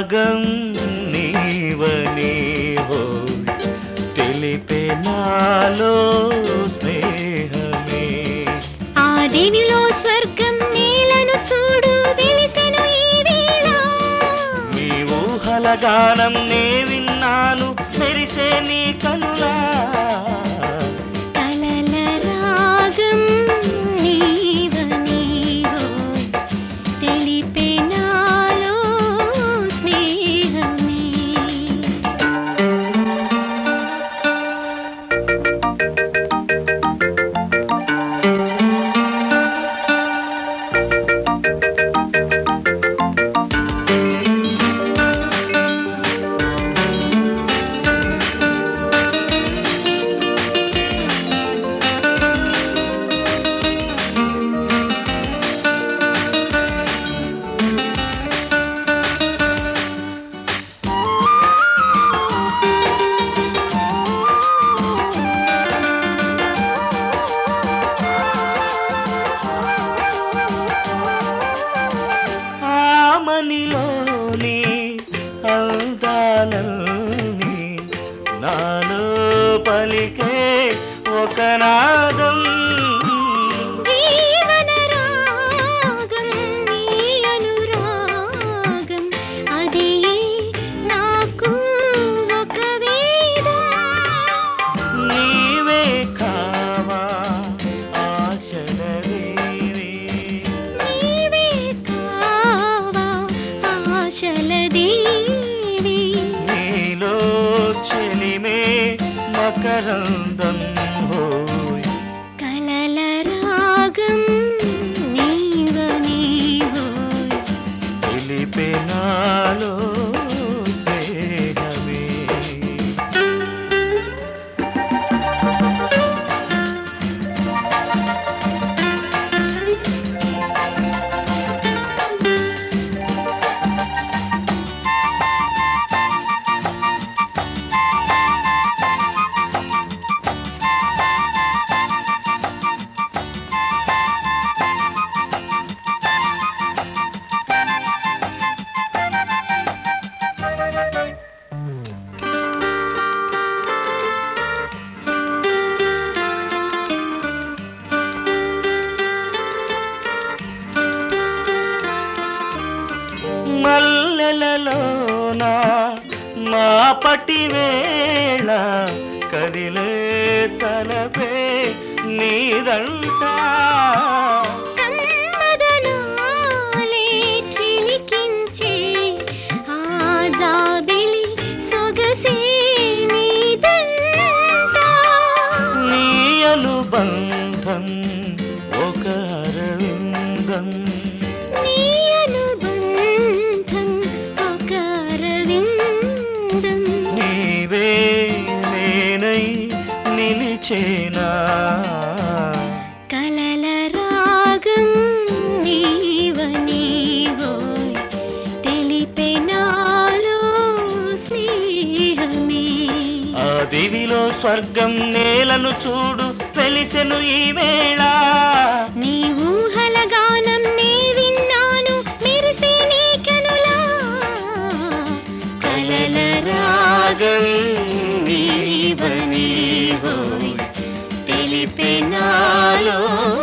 రాగం నీవని హోయ్ తెలిపే నాలో స్నేహమే. ఆ దేవిలో స్వర్గం నేలను చూడు వెలిసెను ఈ వేళ. నీ ఊహల గానం నే విన్నాను మెరిసే నీ కనులా. కలల రాగం నీవని హోయ్ తెలిపే నాలో స్నేహమే. ఆమనిలోని అందాలన్నీ నాలో పలికే ఒక నాదం. జీవన రాగం నీ అనురాగం అదే నాకు ఒక వేదం. నీవే కావా ఆశల దేవి. నీవే కావా ఆశల దేవి. నీలో చెలిమే మకరందం హోయ్ కలల రాగం నీవని హోయ్ తెలిపే నాలో స్నేహమే. మల్లెలలోన మా పటి వేళ కదిలే తలపే నీదంట. కన్మదనాలే చిలికించే ఆ జాబిలి సొగసే నీదంట. నీ అనుబంధం ఒక అరవిందం. నీ అనుబంధం ఒక అరవిందం. నీవే నేనై నిలిచేనా. కలల రాగం నీవని హోయ్ తెలిపే నాలో స్నేహమే. ఆ దివిలో స్వర్గం నేలను చూడు వెలిసెను ఈ వేళ. నీ ఊహల గానం నే విన్నాను మెరిసే నీ కనులా. కలల రాగం నీవని హోయ్ తెలిపే నాలో